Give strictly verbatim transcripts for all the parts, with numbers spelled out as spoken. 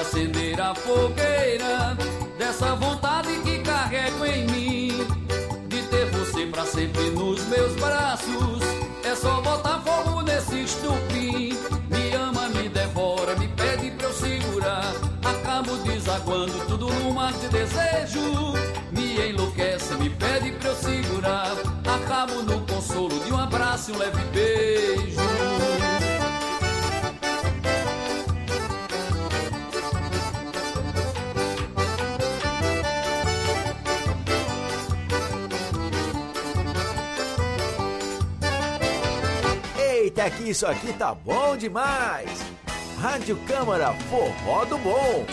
acender a fogueira dessa vontade que carrego em mim, de ter você pra sempre nos meus braços. É só botar fogo nesse estupim. Me ama, me devora, me pede pra eu segurar. Acabo desaguando tudo num mar de desejo. Me enlouquece, me pede pra eu segurar. Acabo no consolo de um abraço e um leve beijo. Eita, que isso aqui tá bom demais! Rádio Câmara Forró do Bom.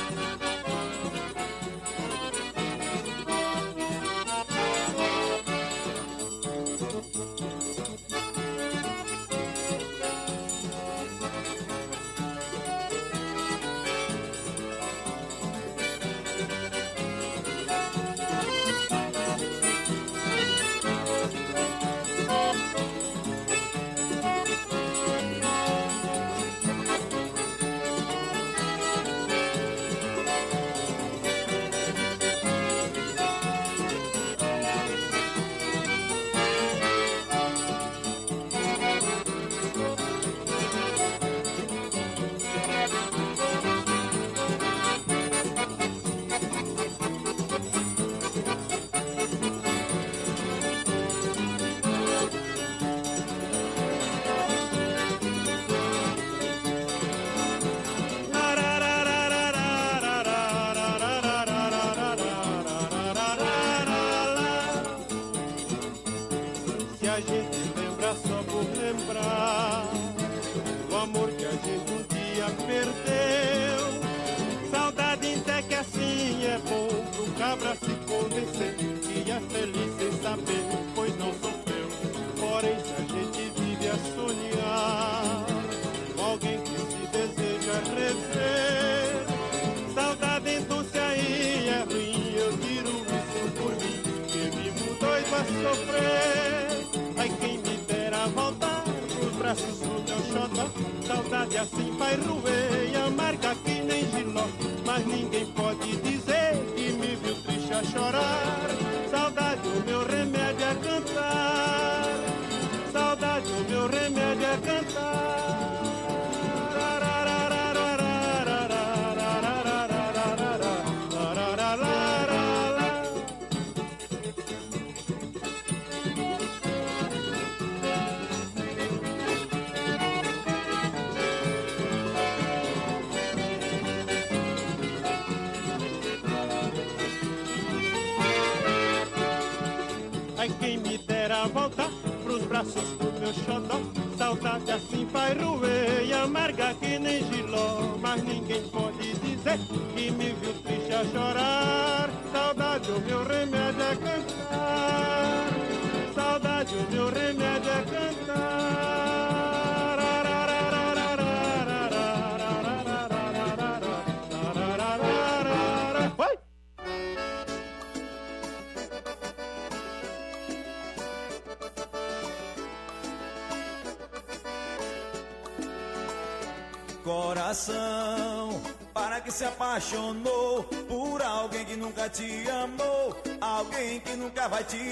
Coração, para que se apaixonou por alguém que nunca te amou, alguém que nunca vai te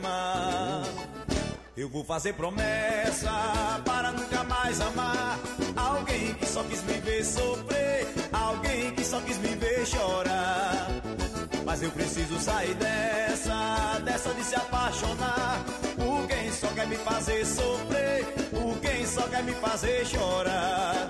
amar. Eu vou fazer promessa para nunca mais amar alguém que só quis me ver sofrer, alguém que só quis me ver chorar. Mas eu preciso sair dessa, dessa de se apaixonar por quem só quer me fazer sofrer, por quem só quer me fazer chorar.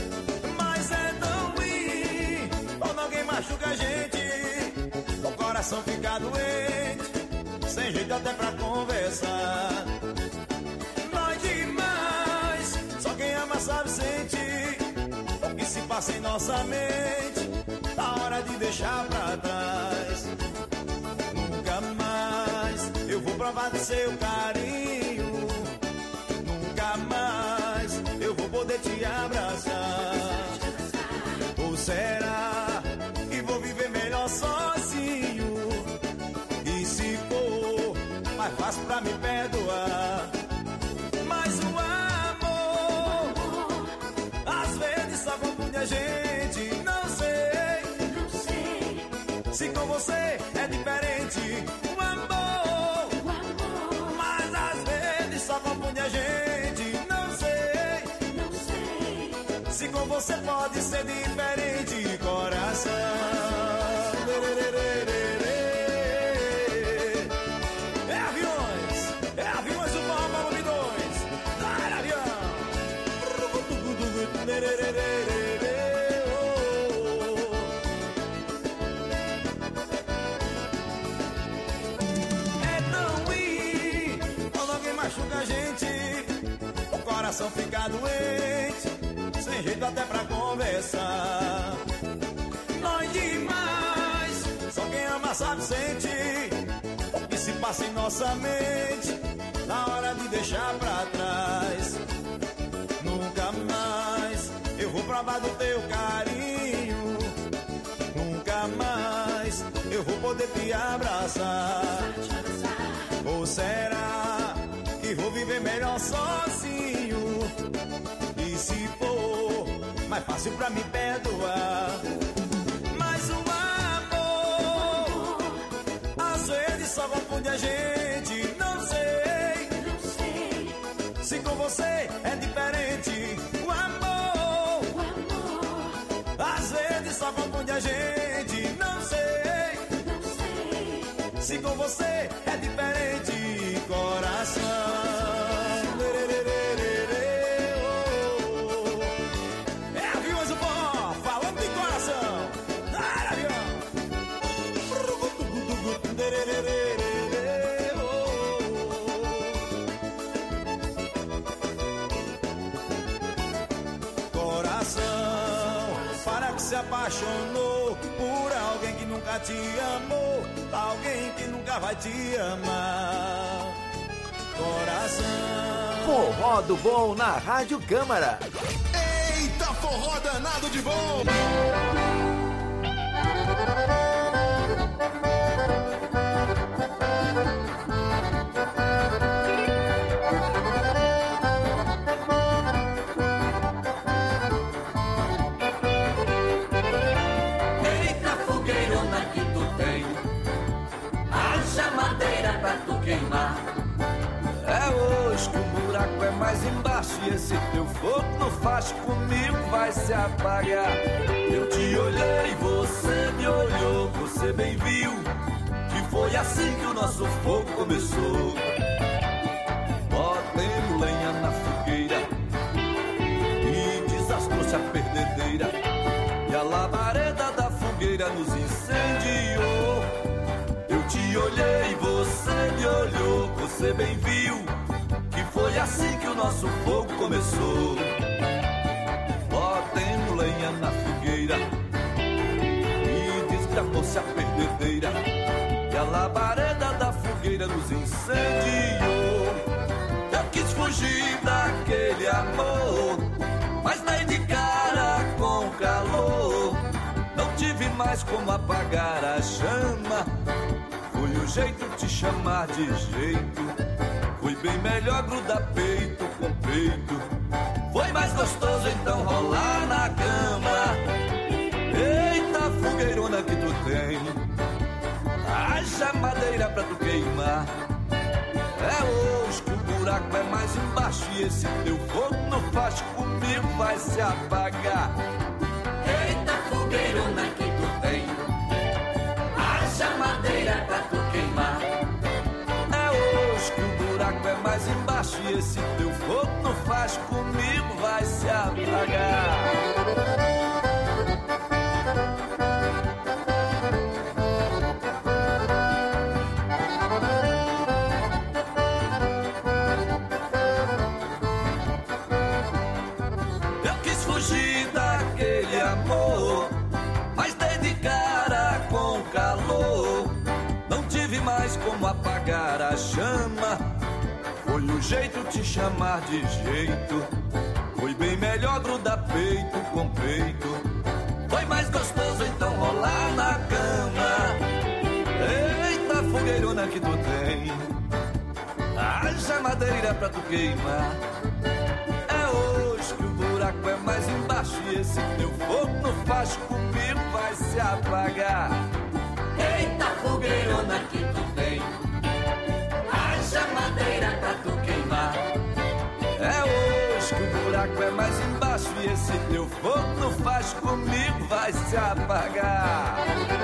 Quando alguém machuca a gente, o coração fica doente, sem jeito até pra conversar. Dói demais, só quem ama sabe sentir o que se passa em nossa mente, tá hora de deixar pra trás. Nunca mais eu vou provar do seu carinho, nunca mais eu vou poder te abraçar. Ou será que vou viver melhor sozinho? E se for mais fácil pra me perdoar? Mas o amor às vezes só confunde a gente. Não sei Se com você é diferente o amor, o amor. Mas às vezes só confunde a gente. Não sei, não sei. Se com você pode ser diferente, coração. É aviões, é aviões do Forró Volume dois. Vai, avião. Machuca a gente, o coração fica doente, sem jeito até pra conversar. Nós demais, só quem ama sabe sente o que se passa em nossa mente na hora de deixar pra trás. Nunca mais eu vou provar do teu carinho, nunca mais eu vou poder te abraçar. Ou será que vou viver melhor sozinho? E se for mais fácil pra me perdoar. Mas o amor às vezes só confunde a gente. Não sei, não sei. Se com você é diferente o amor, o amor. Às vezes só confunde a gente. Não sei, não sei. Se com você é diferente, coração. É aviões do Forró, falando de coração. Vai, avião. Coração, para que se apaixonou por alguém que nunca te amou, alguém que nunca vai te amar. Coração. Forró do Bom na Rádio Câmara. Eita, forró danado de bom! Eita, fogueirona que tu tem, haja madeira pra tu queimar. É hoje que o buraco é mais embaixo e esse teu fogo não faz comigo, vai se apagar. Eu te olhei, você me olhou, você bem viu que foi assim que o nosso fogo começou. Botemos lenha na fogueira e desastrou-se a perdedeira, e a labareda da fogueira nos incendiou. Eu te olhei, você me olhou, você bem viu que foi assim que o nosso fogo começou. Botemos lenha na fogueira e desgrapou-se a perdedeira, e a labareda da fogueira nos incendiou. Eu quis fugir daquele amor, mas dei de cara com calor. Não tive mais como apagar a chama, foi o jeito de te chamar de jeito. Foi bem melhor grudar peito com peito, foi mais gostoso então rolar na cama. Eita, fogueirona que tu tem, haja madeira pra tu queimar. É hoje que o buraco é mais embaixo e esse teu fogo não faz comigo, vai se apagar. Eita, fogueirona que tu tem, haja madeira pra tu queimar. É hoje que o buraco é mais embaixo e esse teu fogo não faz comigo, vai se apagar. Eu quis fugir daquele amor, mas dei de cara com calor. Não tive mais como apagar a chama, foi o jeito de te chamar de jeito. Foi bem melhor grudar peito com peito, foi mais gostoso então rolar na cama. Eita, fogueirona que tu tem, haja madeira pra tu queimar. É hoje que o buraco é mais embaixo e esse teu fogo não faz comigo, vai se apagar. fogo não faz comigo, vai se apagar.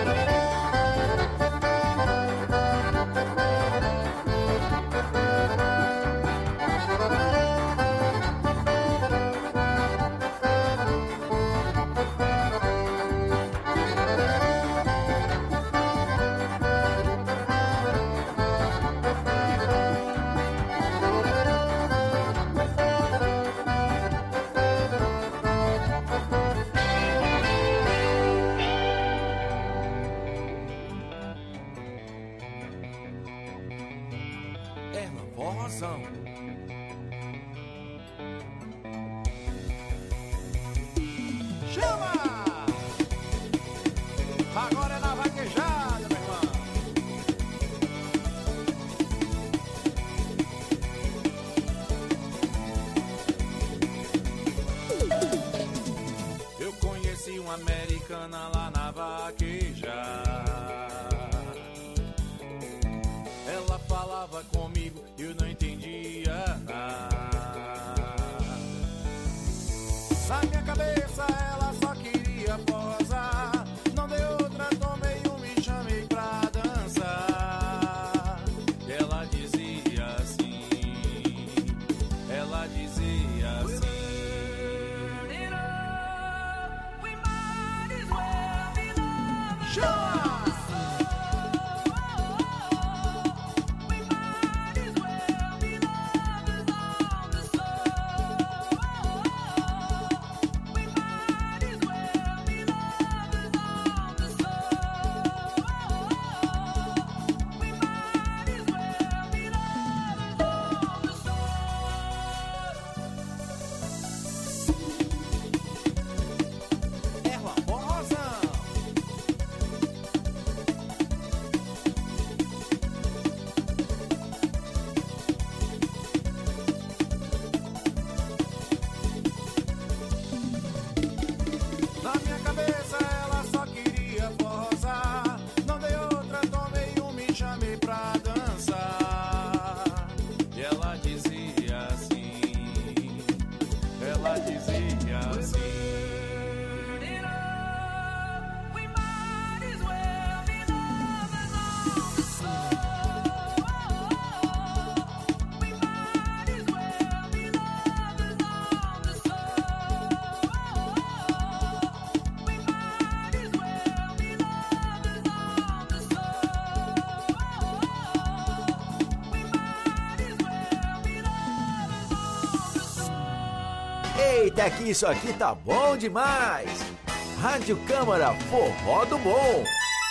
Eita, que isso aqui tá bom demais! Rádio Câmara Forró do Bom.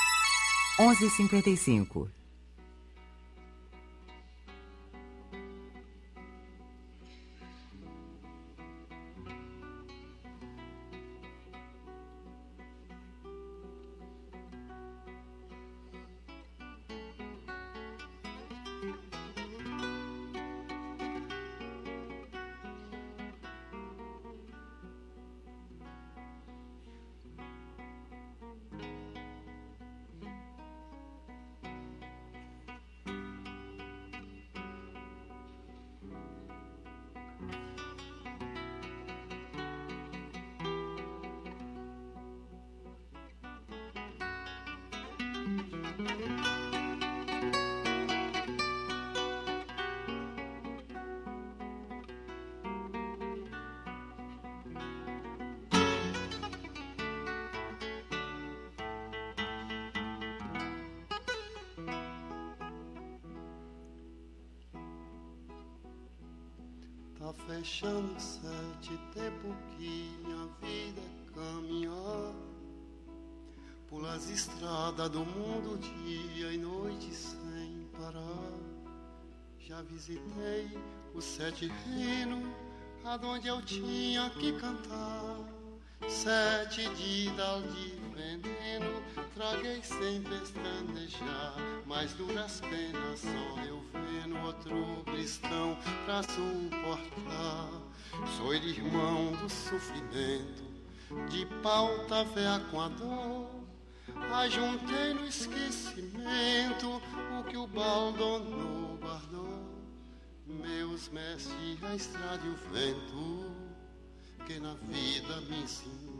onze e cinquenta e cinco. Tá fechando sete, tempo que minha vida é caminhar pelas estradas do mundo, dia e noite sem parar. Já visitei os sete reinos, aonde eu tinha que cantar. Sete didas de veneno, traguei sem pestanejar, mas duras penas só eu vendo outro cristão pra suportar. Sou irmão do sofrimento, de pauta véia com a dor. Ajuntei no esquecimento o que o baldono guardou. Meus mestres a estrada e o vento que na vida me ensinou.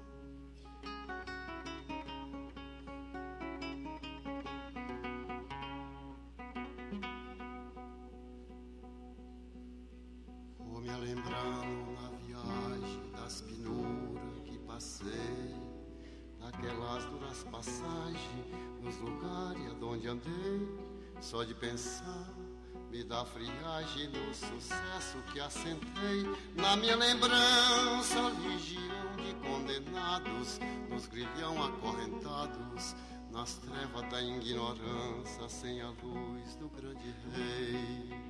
Vou me lembrando na viagem das penuras que passei, daquelas duras passagens nos lugares aonde andei. Só de pensar me dá friagem no sucesso que assentei. Na minha lembrança, legião de condenados, nos grilhão acorrentados, nas trevas da ignorância, sem a luz do grande rei.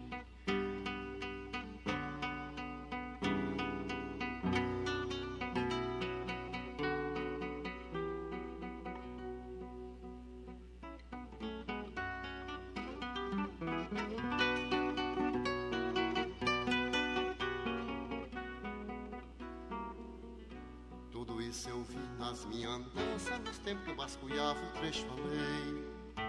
Tudo isso eu vi nas minhas andanças, nos tempos que eu vasculhava o trecho além.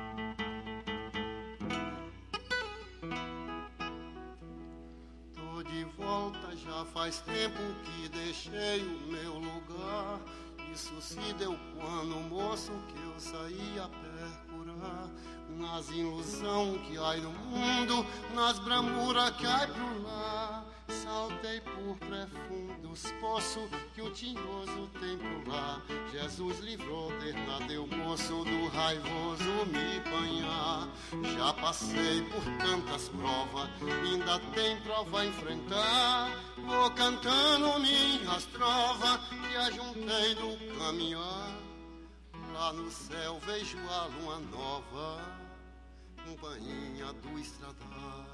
Tô de volta, já faz tempo que deixei o meu lugar. Isso se deu quando, moço, que eu saí a percurar, nas ilusão que há no mundo, nas bramuras que há pro lá. Saltei por profundos poços que o tinhoso tem por lá. Jesus livrou, dernadeu moço do raivoso me banhar. Já passei por tantas provas, ainda tem prova a enfrentar. Vou cantando minhas trovas que ajuntei no caminhar. Lá no céu vejo a lua nova, companhia do estradar.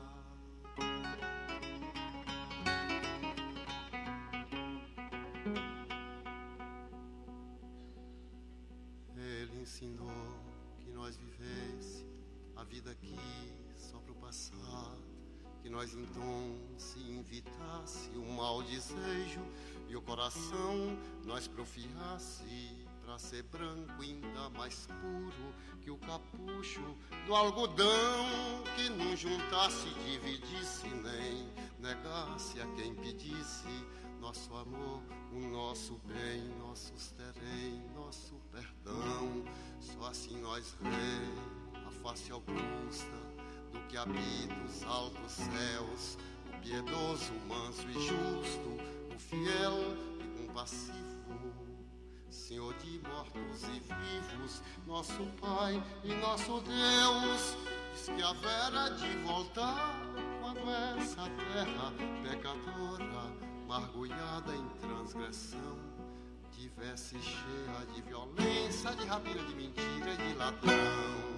Ele ensinou que nós vivesse a vida aqui só pro passado, que nós então se invitasse o mau desejo e o coração nós profiasse pra ser branco ainda mais puro que o capucho do algodão, que não juntasse, dividisse nem negasse a quem pedisse nosso amor, o nosso bem, nossos terem, nosso perdão. Só assim nós rei a face augusta do que habita os altos céus, o piedoso, manso e justo, o fiel e compassivo, Senhor de mortos e vivos, nosso Pai e nosso Deus. Diz que haverá de voltar quando essa terra pecadora, mergulhada em transgressão, tivesse cheia de violência, de rapina, de mentira e de ladrão.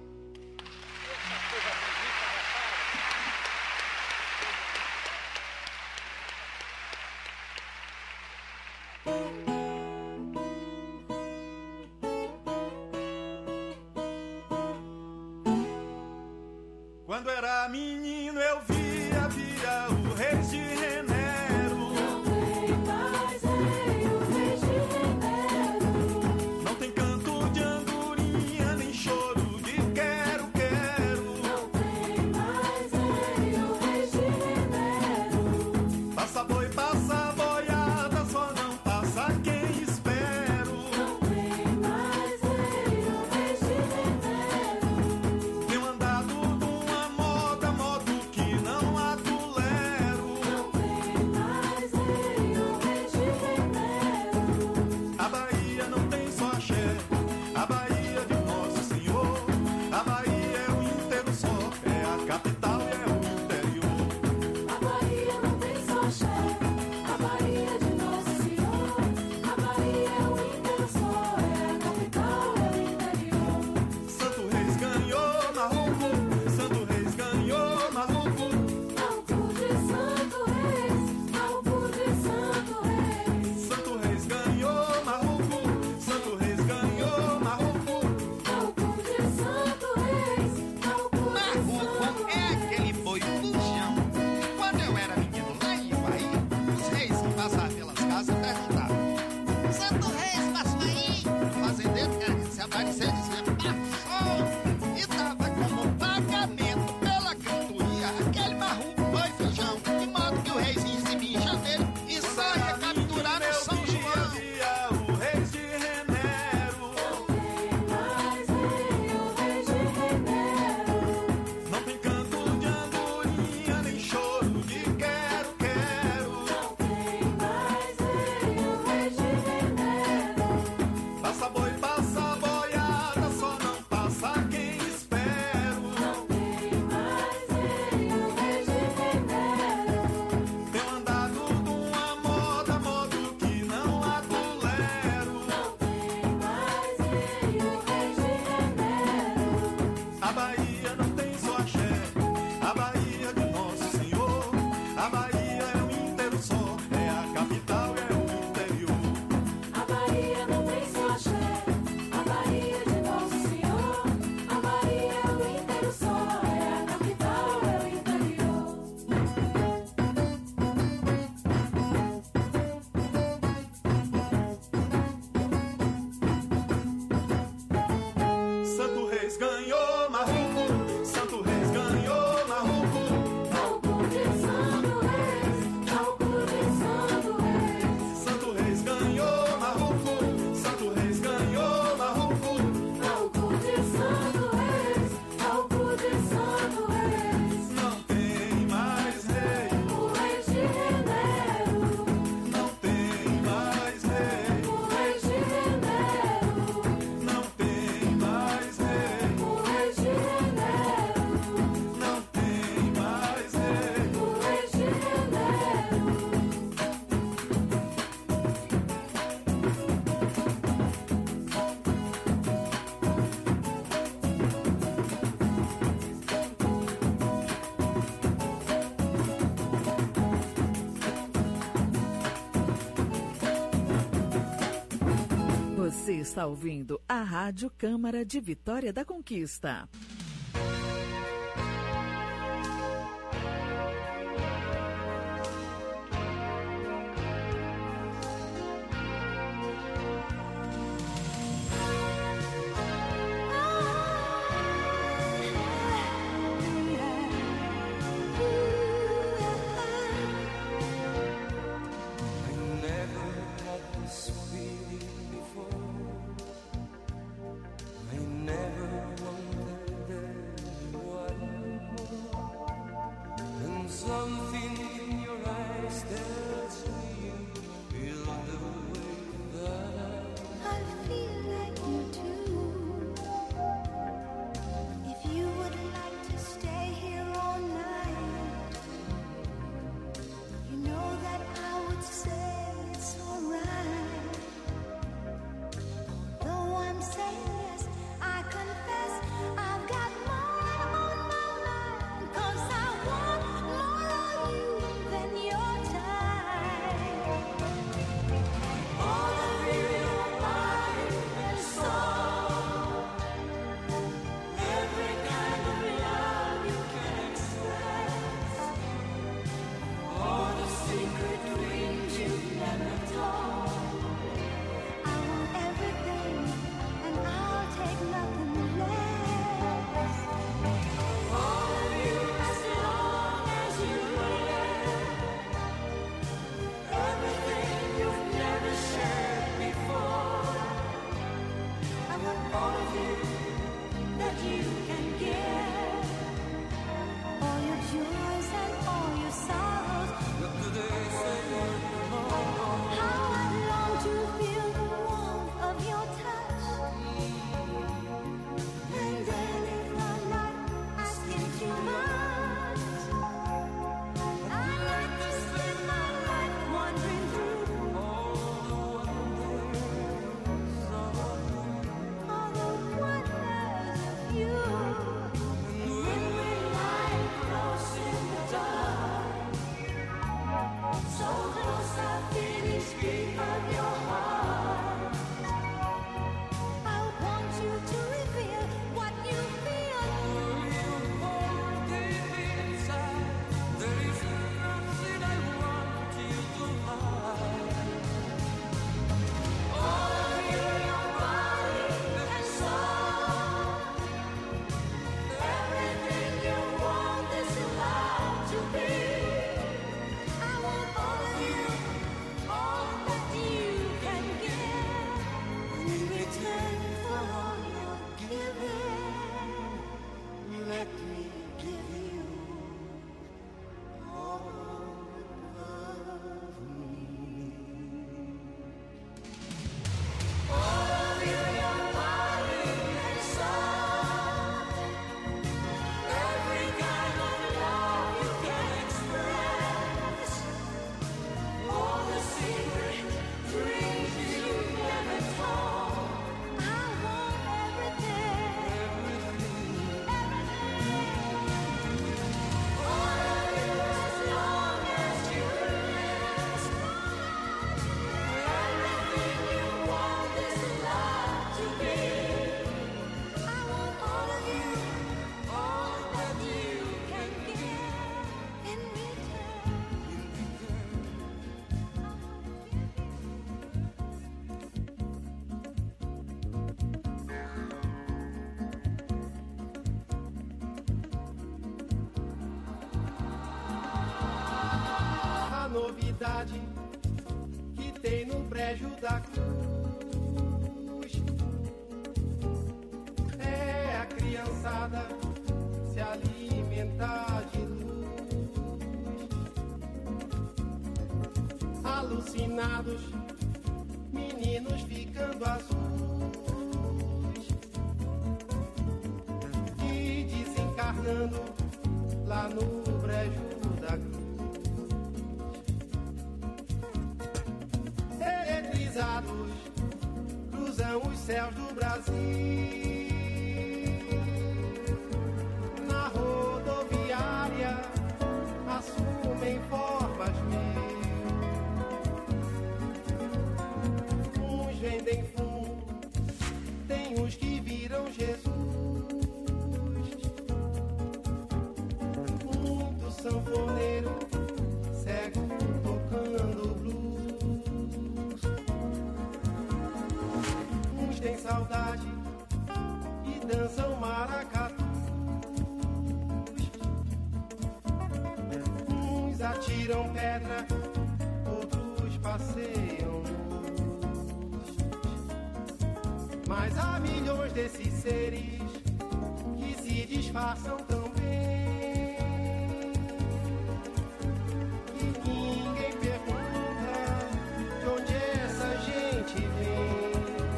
Quando era menino eu via, via o rei de Renero. Não tem mais rei, o rei de Renero. Não tem canto de andorinha, nem choro de quero, quero. Não tem mais rei, o rei de Renero. Passa boi, passa boiada, só não passa quem espero. Não tem mais rei, o rei de Renero. Tenho andado numa moda, modo que não Você está ouvindo a Rádio Câmara de Vitória da Conquista. novidade que tem no brejo da cruz é a criançada se alimentar de luz. Alucinados, meninos ficando azuis e desencarnando lá no brejo da cruz. Eletrizados cruzam os céus do Brasil, na rodoviária assumem formas mil. Uns vendem fumo, os que viram Jesus. Muito sanfoneiro, cego tocando blues. Uns têm saudade e dançam maracatus. Uns atiram pedra, outros passeiam luz. Mas há milhões desses seres que se disfarçam tão bem que ninguém pergunta de onde essa gente vem.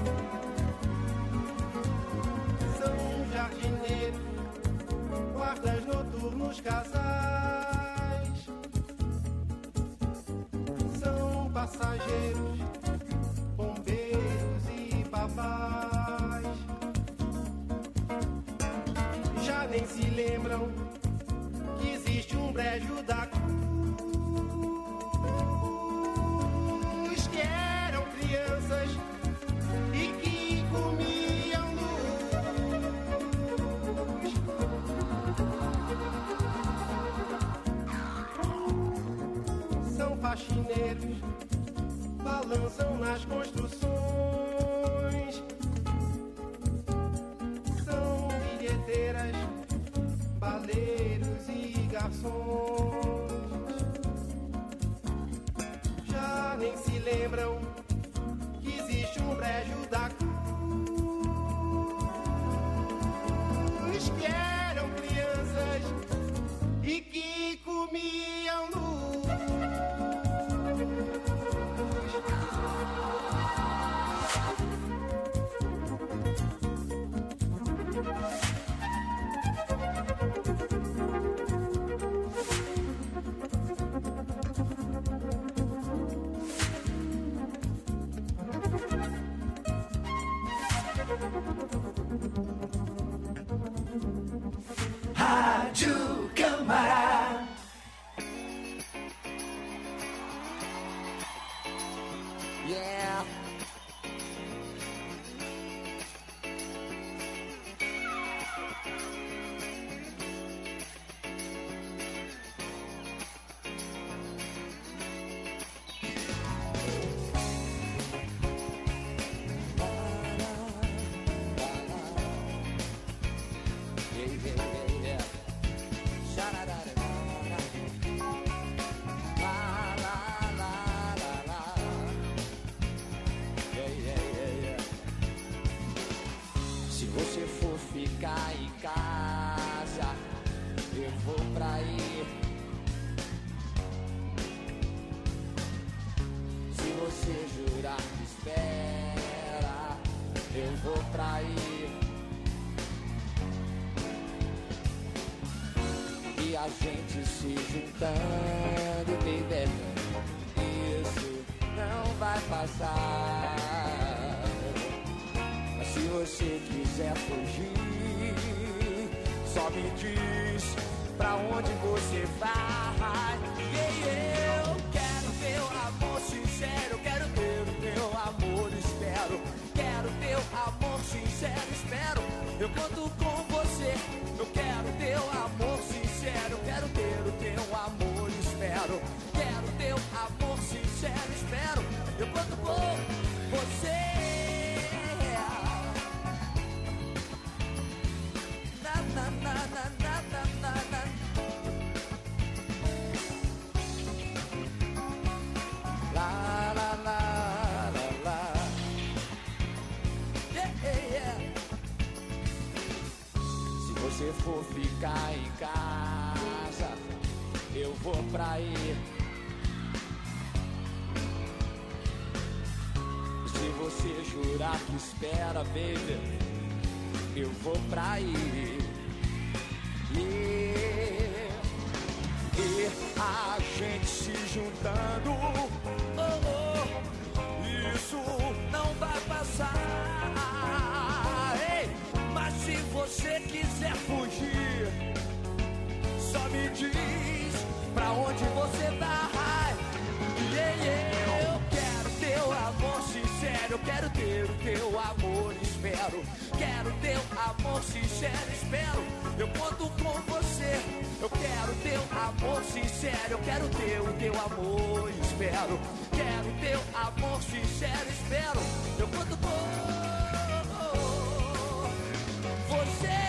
São jardineiros, guardas noturnos, casais. São passageiros, bombeiros e babás. Já nem se lembram que existe um brejo da cruz, que eram crianças e que comiam luz. São faxineiros, balançam nas construções. São bilheteiras, baleiros e garçons. Já nem se lembram que existe um brejo da cruz, que eram crianças e que comiam luz. Rádio Câmara. Yeah. Se você for ficar em casa, eu vou pra aí. Se você jurar que espera, eu vou pra aí. E a gente se juntando, baby, isso não vai passar. Mas se você quiser fugir, só me diz pra onde você vai. E eu quero teu amor sincero, quero ter o teu amor, espero. Quero teu amor sincero, espero. Eu conto com você. Eu quero teu amor sincero, quero ter o teu amor, espero. Quero teu amor sincero, espero. Eu conto com você. Na, na, na, na, na, na, na. La, la, la, la, la. Yeah, yeah, yeah. Se você for ficar em casa, eu vou pra aí. Se você jurar que espera, baby, eu vou pra aí. E, e a gente se juntando, oh, oh, isso não vai passar. Ei, mas se você quiser fugir, só me diz pra onde você vai. Yeah, yeah. Eu quero teu amor sincero, eu quero ter o teu amor, espero. espero. Quero teu amor sincero, espero. Eu conto com você. Eu quero teu amor sincero. Eu quero teu, teu amor, espero. Quero teu amor sincero, espero. Eu conto com você.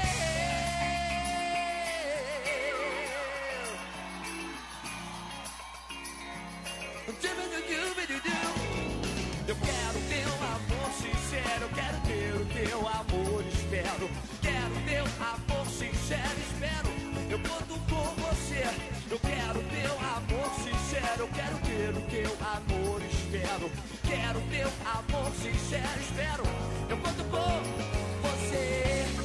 Eu quero teu amor sincero, eu quero ter o teu amor, espero. Quero teu amor sincero, espero. Eu conto com você. Eu quero teu amor sincero, eu quero ter o teu amor, espero. Quero teu amor sincero, espero. Eu conto com você.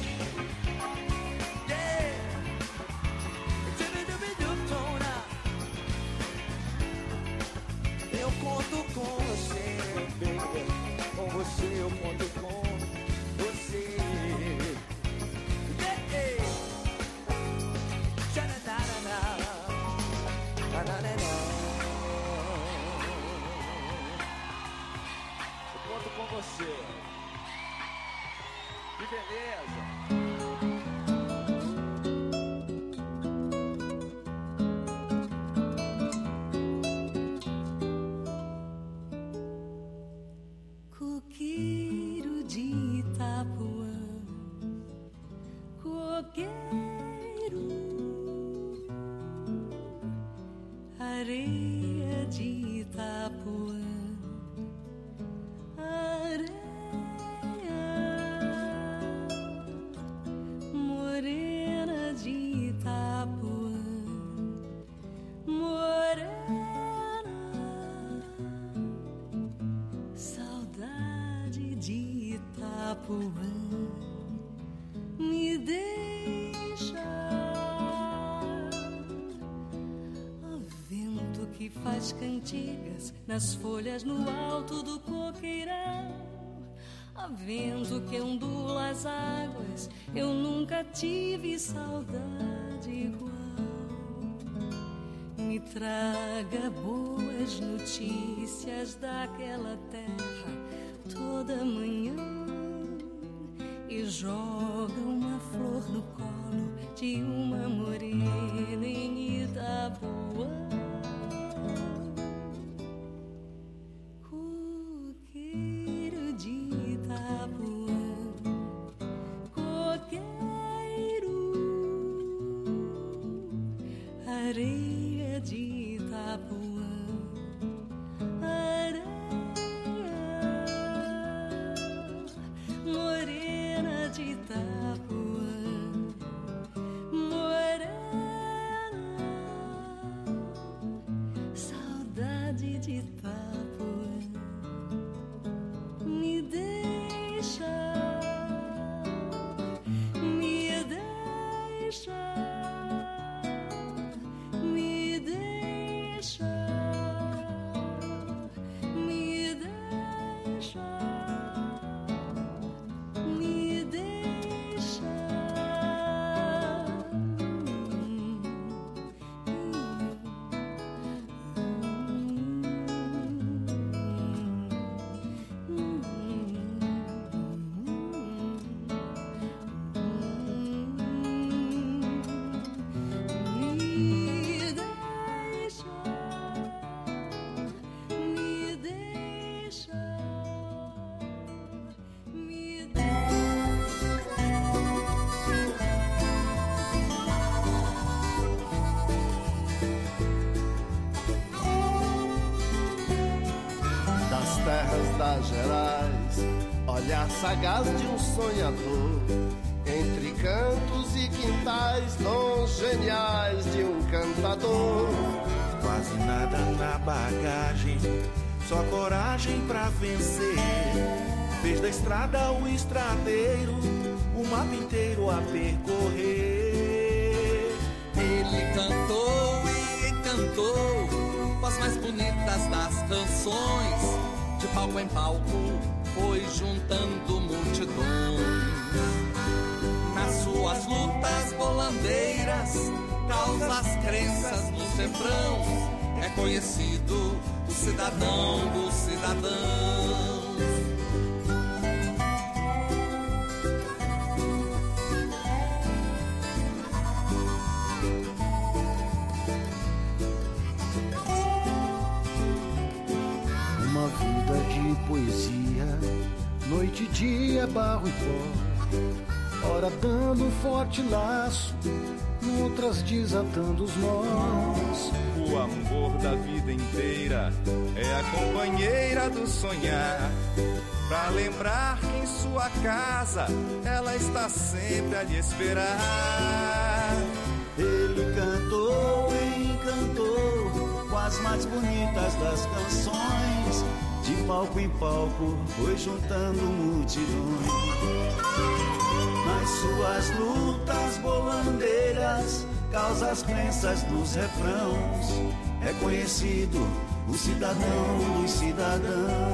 Eu conto com você, baby. Com você eu conto com você. Yeah, yeah. Tchananana. Nananana. Eu conto com você. Que beleza. Coqueiro de Itapuã, coqueiro, areia de Itapuã, areia, morena de Itapuã, morena. De Itapuã, me deixa. Ó vento que faz cantigas nas folhas no alto do coqueirão, ó vento que ondula as águas, eu nunca tive saudade igual. Me traga boas notícias daquela terra toda manhã e joga uma flor no colo de uma morena em Itapuã. Coqueiro de Itapuã, coqueiro, areia de Itapuã, areia, morena de Itapuã, morena, saudade de Itapuã, me deixa, me deixa, me deixa, me deixa. Me deixa. Das Gerais, olhar sagaz de um sonhador, entre cantos e quintais, dons geniais de um cantador. Quase nada na bagagem, só coragem pra vencer. Fez da estrada o estradeiro, o mapa inteiro a percorrer. Ele cantou e encantou com as mais bonitas das canções. De palco em palco foi juntando multidões. Nas suas lutas bolandeiras, causas crenças nos refrãos. É conhecido o cidadão dos cidadãos. dia é barro e pó, ora dando um forte laço, noutras desatando os nós. O amor da vida inteira é a companheira do sonhar, pra lembrar que em sua casa ela está sempre a lhe esperar. Ele cantou e encantou com as mais bonitas das canções, de palco em palco foi juntando multidões. Nas suas lutas bolandeiras, causas crenças dos refrãos, é conhecido o cidadão dos cidadãos.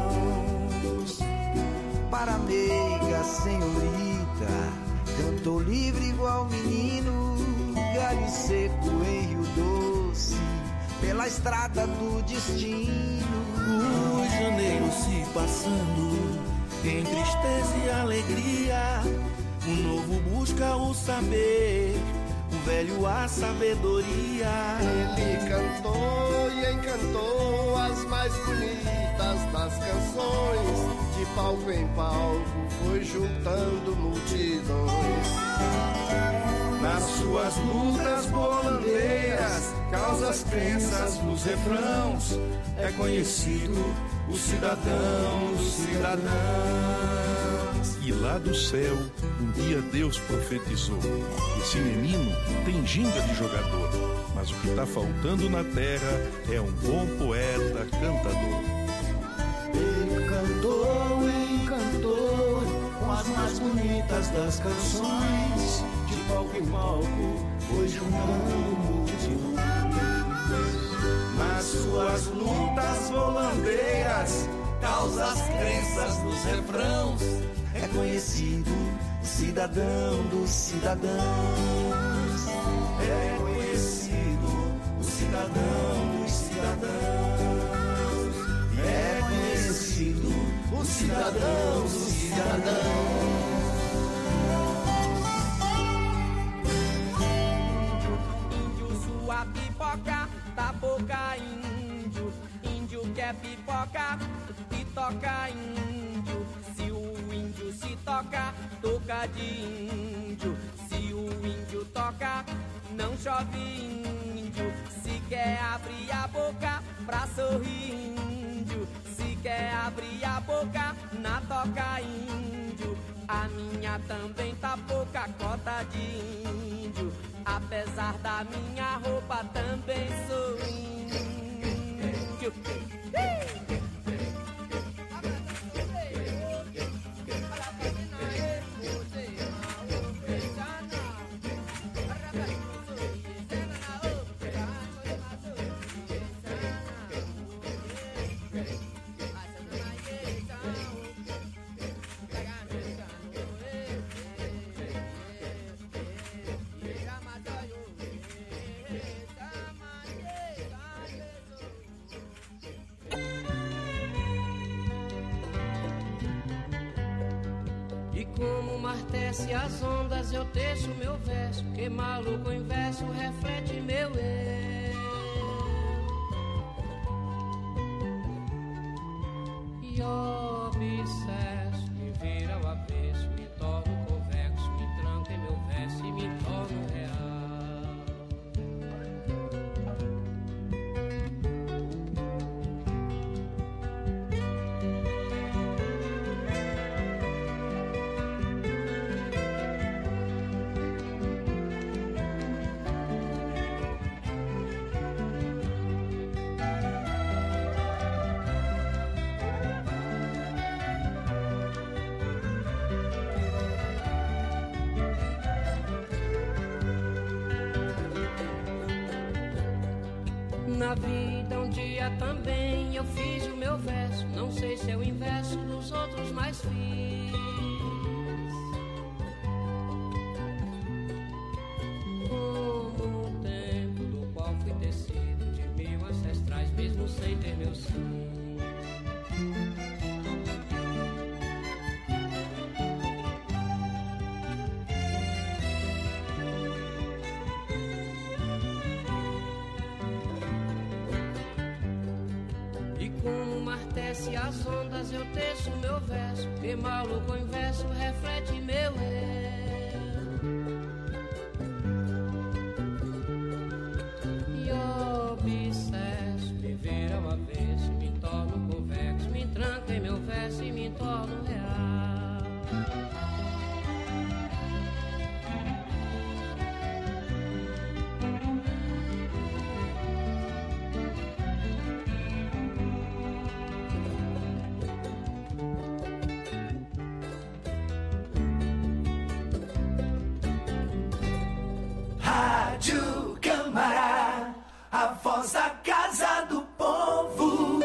Para a meiga senhorita, cantou livre igual menino, galho seco em Rio Doce, pela estrada do destino. O janeiro se passando, em tristeza e alegria, o novo busca o saber, o velho a sabedoria. Ele cantou e encantou as mais bonitas das canções, de palco em palco foi juntando multidões. Nas suas lutas bolandeiras, causas crenças nos refrãos, é conhecido o cidadão dos cidadãos. E lá do céu, um dia Deus profetizou: esse menino tem ginga de jogador, mas o que tá faltando na terra é um bom poeta cantador. Ele cantou e encantou com as mais bonitas das canções, de palco em palco foi juntando multidões. Nas suas lutas volandeiras, causas crenças dos refrãos, é conhecido o cidadão dos cidadãos. É conhecido o cidadão dos cidadãos. É conhecido o cidadão dos cidadãos. Sua pipoca da boca índio, índio quer pipoca e toca índio. Se o índio se toca, toca de índio. Se o índio toca, não chove índio. Se quer abrir a boca pra sorrir índio, se quer abrir a boca na toca índio. A minha também tá pouca cota de índio, apesar da minha roupa também sou índio. Como martece as ondas, eu teço meu verso, que maluco o inverso reflete meu eu. E obsesso, me vira ao avesso, me torno convexo, me tranca em meu verso e me torno real. Na vida um dia também eu fiz o meu verso, não sei se é o inverso dos outros, mas fiz. Como o tempo do qual fui tecido de mil ancestrais, mesmo sem ter meu sim. desce as ondas, eu teço meu verso, que maluco inverso reflete meu eu. E obsesso, me vira uma vez, me torno convexo, me tranca em meu verso e me torno real. Rádio Câmara, a voz da Casa do Povo.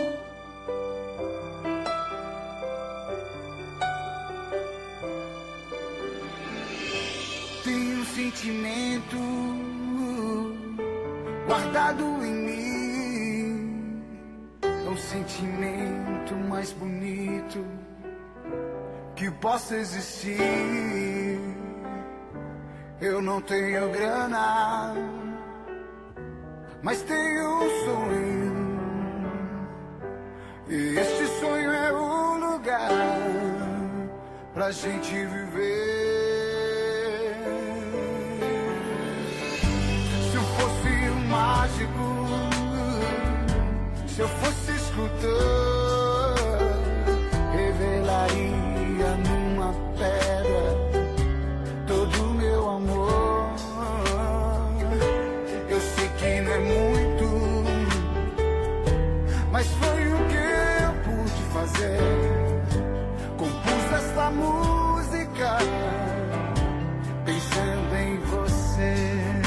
Tenho um sentimento guardado em mim, é um sentimento mais bonito que possa existir. Eu não tenho grana, mas tenho um sonho, e este sonho é o lugar pra gente viver. Se eu fosse um mágico, se eu fosse escultor, revelaria numa pedra todo o meu amor. Eu sei que não é muito, mas foi o que eu pude fazer. Compus esta música pensando em você.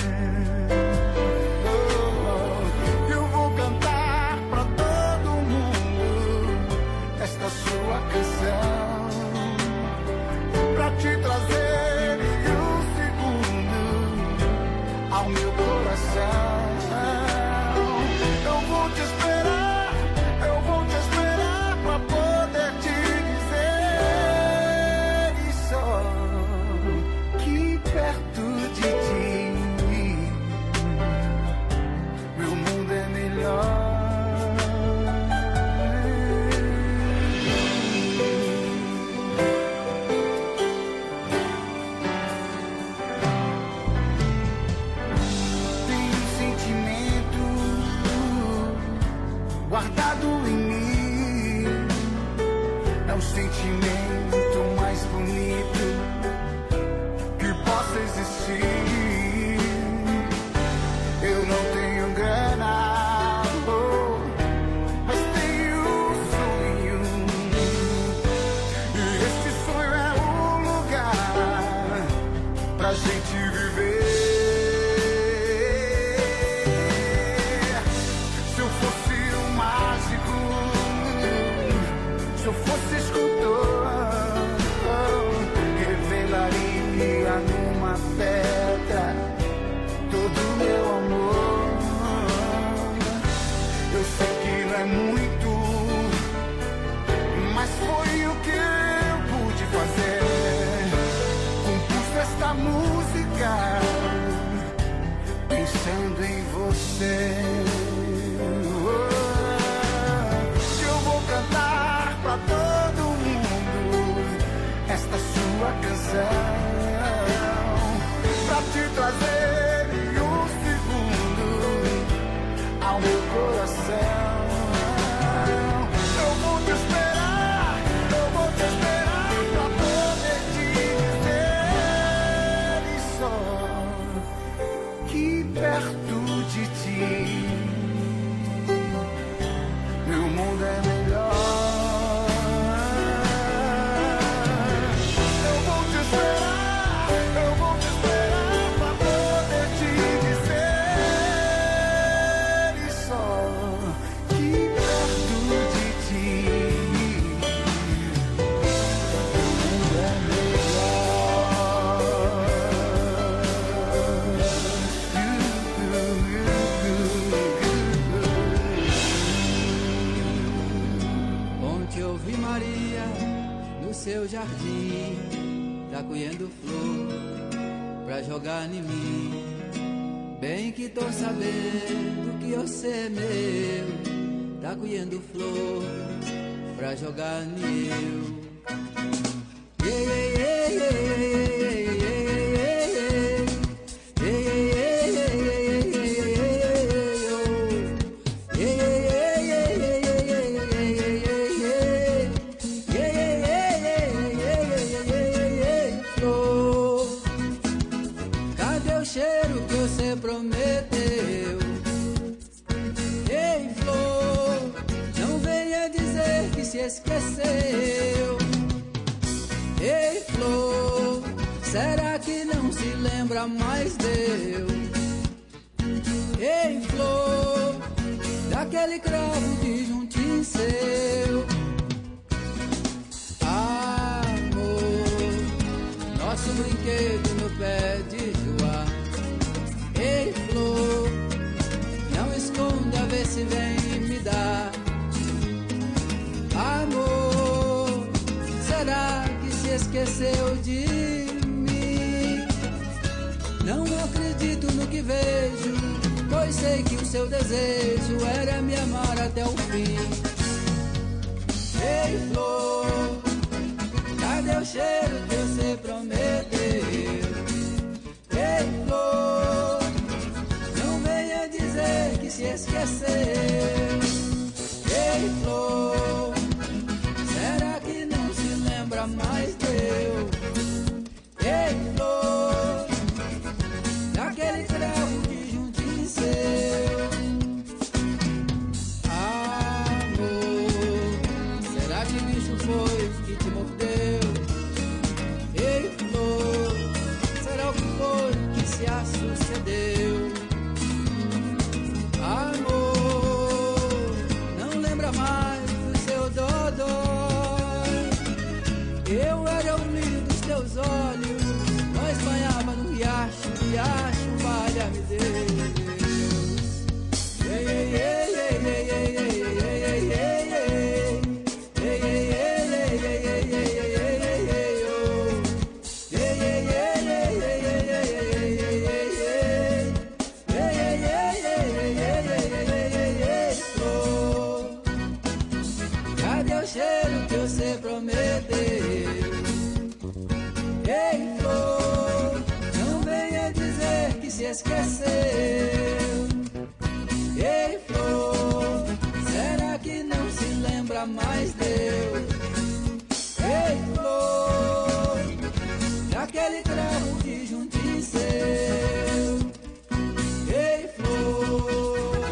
Oh, eu vou cantar pra todo mundo esta sua canção, pra te trazer um segundo ao meu coração. Eu vou te esperar, eu vou te esperar pra poder te dizer, e só que perto de ti meu mundo é melhor. Guardado em mim, é um sentimento mais bonito que possa existir. Eu não tenho grana, oh, mas tenho um sonho, e este sonho é um lugar pra gente viver. Se eu fosse escultor, revelaria numa pedra todo o meu amor. Eu sei que não é muito, mas foi o que eu pude fazer. Compus esta música pensando em você. Pra todo mundo esta sua canção, pra te trazer um segundo ao meu coração. Eu vou te esperar, eu vou te esperar pra poder te dizer, e só que perto de ti meu mundo é melhor. Seu jardim, tá colhendo flor pra jogar em mim. Bem que tô sabendo que você é meu, tá colhendo flor, pra jogar nele. Yeah, yeah, yeah, prometeu. Ei, flor, não venha dizer que se esqueceu. Ei, flor, será que não se lembra mais de eu? Ei, flor, daquele cravo de juntinho seu. Amor, nosso brinquedo no pé de joá. Ei, flor, não esconda, vê se vem me dar. Amor, será que se esqueceu de mim? Não acredito no que vejo, pois sei que o seu desejo era me amar até o fim. Ei, flor, cadê o cheiro que você prometeu? Ei, flor, que se esqueceu. Ei, flor, será que não se lembra mais de eu? Ei, flor, daquele cravo de juntinho seu. Amor, será que bicho foi que te mordeu? Ei, flor, será o que foi que se sucedeu? Amor, não lembra mais do seu dodói. Eu era o brilho dos teus olhos, nós banhava no riacho, riacho, valha-me Deus. Ei, ei, ei, ei, ei, ei, ei, ei, ei, você prometeu. Ei, flor, não venha dizer que se esqueceu. Ei, flor, será que não se lembra mais de eu? Ei, flor, daquele cravo de juntinho seu. Ei, flor.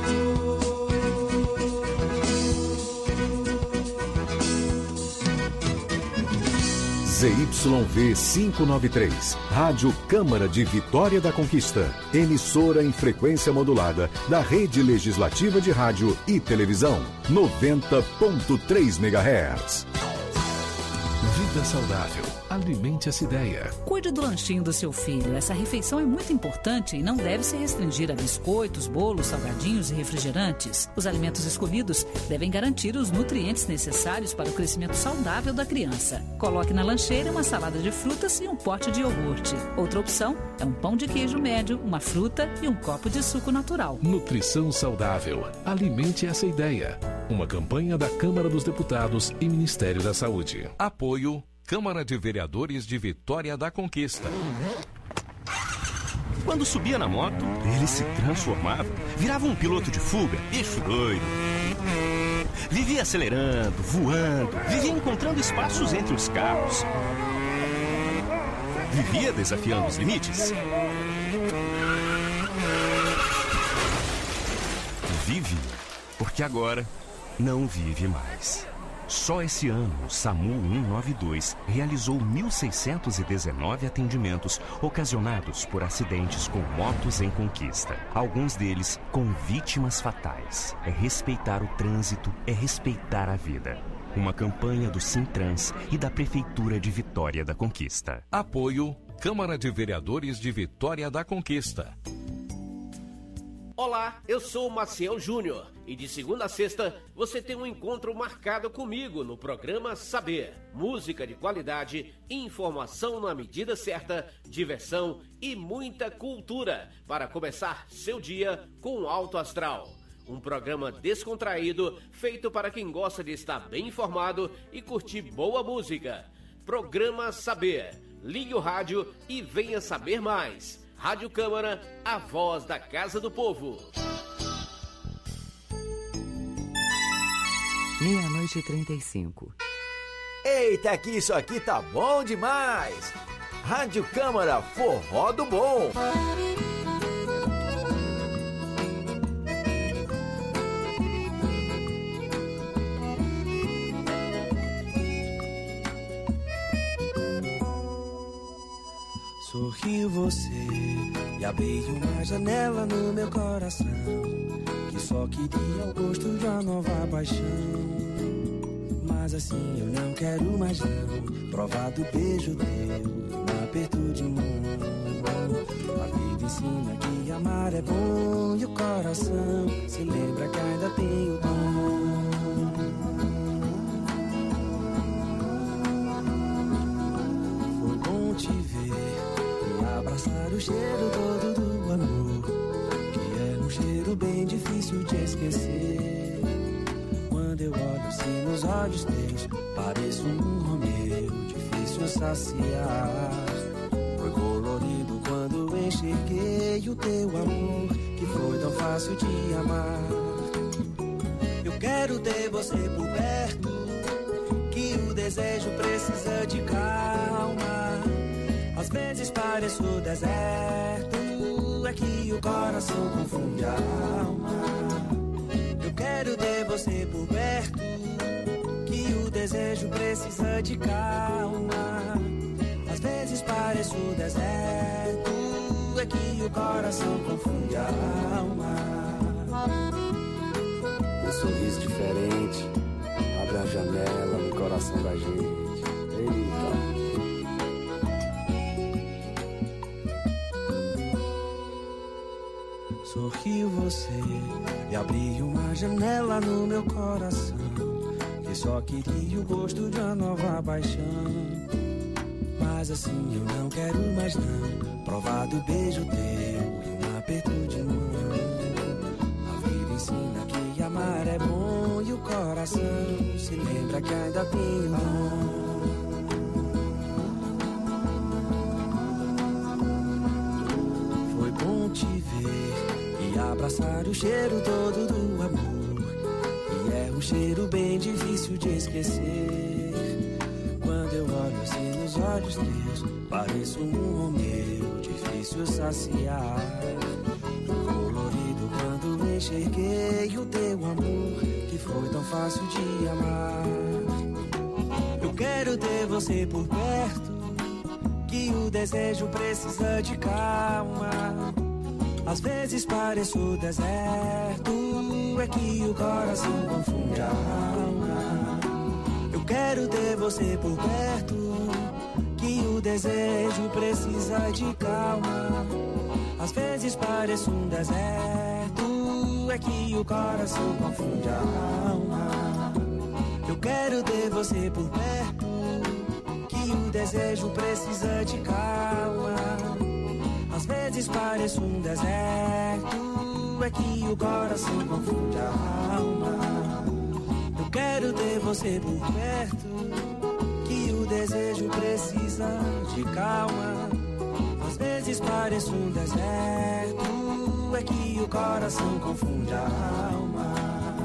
Z Y V quinhentos e noventa e três, Rádio Câmara de Vitória da Conquista, emissora em frequência modulada da Rede Legislativa de Rádio e Televisão, noventa ponto três megahertz. Vida saudável. Alimente essa ideia. Cuide do lanchinho do seu filho. Essa refeição é muito importante e não deve se restringir a biscoitos, bolos, salgadinhos e refrigerantes. Os alimentos escolhidos devem garantir os nutrientes necessários para o crescimento saudável da criança. Coloque na lancheira uma salada de frutas e um pote de iogurte. Outra opção é um pão de queijo médio, uma fruta e um copo de suco natural. Nutrição saudável. Alimente essa ideia. Uma campanha da Câmara dos Deputados e Ministério da Saúde. Apoio Câmara de Vereadores de Vitória da Conquista. Quando subia na moto, ele se transformava, virava um piloto de fuga, bicho doido. Vivia acelerando, voando, vivia encontrando espaços entre os carros. Vivia desafiando os limites. Vive, porque agora não vive mais. Só esse ano, o SAMU cento e noventa e dois realizou mil seiscentos e dezenove atendimentos ocasionados por acidentes com motos em conquista. Alguns deles com vítimas fatais. É respeitar o trânsito, é respeitar a vida. Uma campanha do Sintrans e da Prefeitura de Vitória da Conquista. Apoio Câmara de Vereadores de Vitória da Conquista. Olá, eu sou o Maciel Júnior e de segunda a sexta você tem um encontro marcado comigo no programa Saber. Música de qualidade, informação na medida certa, diversão e muita cultura para começar seu dia com alto astral. um programa descontraído feito para quem gosta de estar bem informado e curtir boa música. Programa Saber. Ligue o rádio e venha saber mais. Rádio Câmara, a voz da Casa do Povo. Meia-noite e trinta e cinco. Eita, que isso aqui tá bom demais! Rádio Câmara, forró do bom! Sorriu você e abriu uma janela no meu coração, que só queria o gosto de uma nova paixão. Mas assim eu não quero mais não provar do beijo teu, no aperto de mão. A vida ensina que amar é bom e o coração se lembra que ainda tem o dom. Foi bom te ver e abraçar o cheiro todo do amor, que é um cheiro bem difícil de esquecer. Quando eu olho assim nos olhos teus, pareço um Romeu, difícil saciar. Foi colorido quando enxerguei o teu amor, que foi tão fácil de amar. Eu quero ter você por perto, que o desejo precisa de calma. Às vezes pareço deserto, é que o coração confunde a alma. Eu quero ter você por perto, que o desejo precisa de calma. Às vezes pareço deserto, é que o coração confunde a alma. Um sorriso diferente abre a janela no coração da gente. Eita. Sorriu você e abriu uma janela no meu coração, que só queria o gosto de uma nova paixão. Mas assim eu não quero mais não provar do beijo teu e um aperto de mão. A vida ensina que amar é bom e o coração se lembra que ainda tem o dom. Foi bom te ver e abraçar o cheiro todo do amor, que é um cheiro bem difícil de esquecer. Quando eu olho assim nos olhos teus, pareço um Romeu, difícil saciar. Colorido quando enxerguei o teu amor, que foi tão fácil de amar. Eu quero ter você por perto, que o desejo precisa de calma. Às vezes pareço deserto, é que o coração confunde a alma. Eu quero ter você por perto, que o desejo precisa de calma. Às vezes pareço um deserto, é que o coração confunde a alma. Eu quero ter você por perto, que o desejo precisa de calma. Às vezes pareço um deserto, é que o coração confunde a alma. Eu quero ter você por perto, que o desejo precisa de calma. Às vezes pareço um deserto, é que o coração confunde a alma.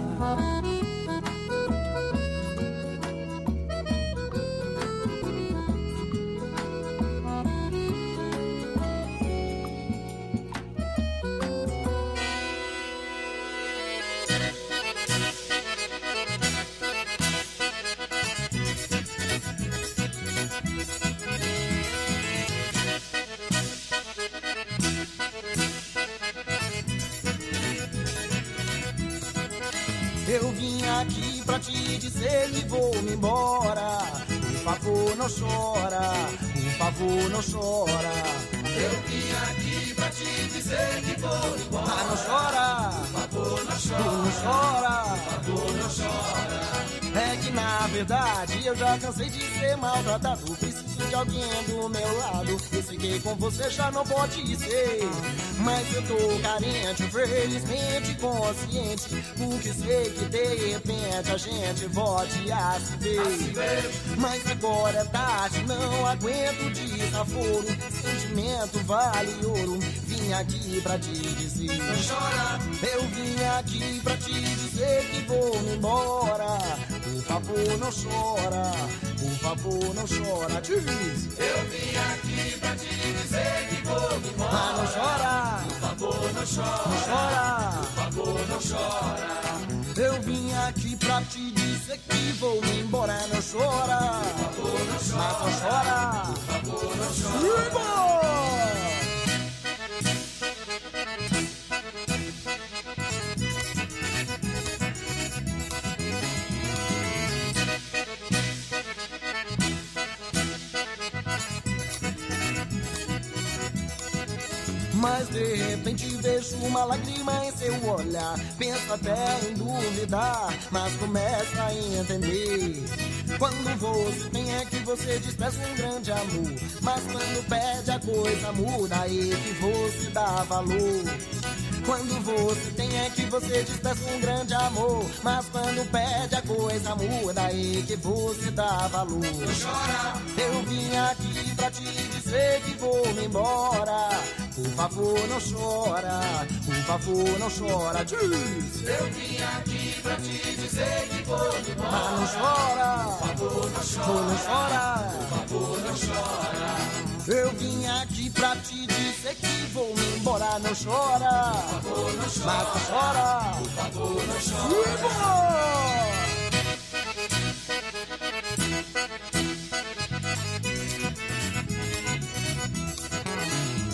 Eu vim aqui pra te dizer que vou me embora. Por favor, não chora, por favor, não chora. Eu vim aqui pra te dizer que vou embora. Ah, não chora, por favor, não chora, não chora, por favor, não chora. É que na verdade eu já cansei de ser maltratado. Preciso de alguém do meu lado. Eu sei que com você já não pode ser, mas eu tô carente, felizmente consciente, porque sei que de repente a gente volte a se ver. Mas agora é tarde, não aguento desaforo, sentimento vale ouro. Vim aqui pra te dizer, não chora. Eu vim aqui pra te dizer que vou me embora. Por favor, não chora. Por favor, não chora. Diz. Eu vim aqui pra te dizer que vou me embora. Ah, não chora. Por favor, não chora. Não chora. Por favor, não chora. Eu vim aqui pra te dizer que vou me embora. Não chora. Por favor, não chora. Mas não chora. Por favor, não chora. Viva! Mas de repente vejo uma lágrima em seu olhar. Penso até em duvidar, mas começa a entender. Quando você tem é que você despreza um grande amor, mas quando perde a coisa muda, aí que você dá valor. Quando você tem é que você despreza um grande amor, mas quando perde a coisa muda, aí que você dá valor. Não chora. Eu vim aqui pra te dizer que vou me embora. Por favor, não chora. Por favor, não chora. Diz. Eu vim aqui pra te dizer que vou me embora. Mas não chora. Por favor, não chora. Não chora. Por favor, não chora. Eu vim aqui pra te dizer que vou me embora. Não chora. Por favor, não chora. Mas não chora. Por favor, não chora.